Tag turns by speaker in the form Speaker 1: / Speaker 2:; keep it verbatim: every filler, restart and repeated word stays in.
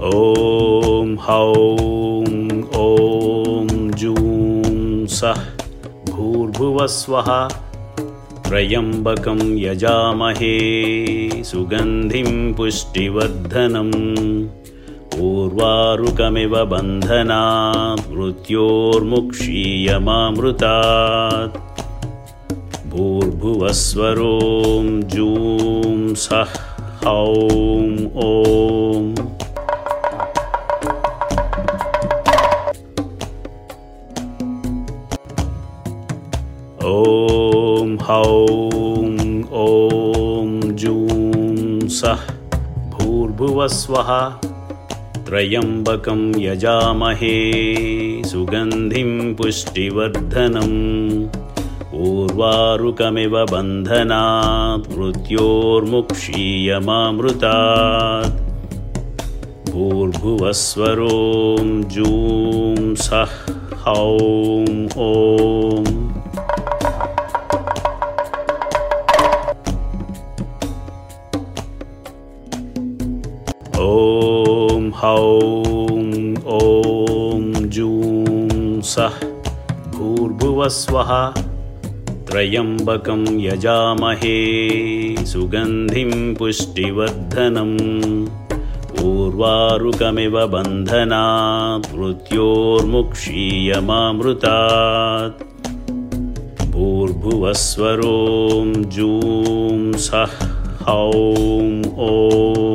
Speaker 1: ॐ हौं ॐ जूं सः भूर्भुवस्वः त्र्यम्बकं यजामहे सुगन्धिं पुष्टिवर्धनम् उर्वारुकमिव बन्धनात् मृत्योर्मुक्षीयमामृतात् भूर्भुवस्वरों जूं सः हौं ॐ ॐ हौं ॐ जूं सः भूर्भुवस्वः त्र्यम्बकं यजामहे सुगन्धिं पुष्टिवर्धनम् उर्वारुकमिव बन्धनात् मृत्योर्मुक्षीयमामृतात् भूर्भुवस्वरों जूं सः हौं ॐ ॐ हौं ॐ जूं सः भूर्भुवस्वः त्र्यम्बकं यजामहे सुगन्धिं पुष्टिवर्धनम् उर्वारुकमिव बन्धनात् मृत्योर्मुक्षीयमामृतात् भूर्भुवस्वरों जूं सः हौं ॐ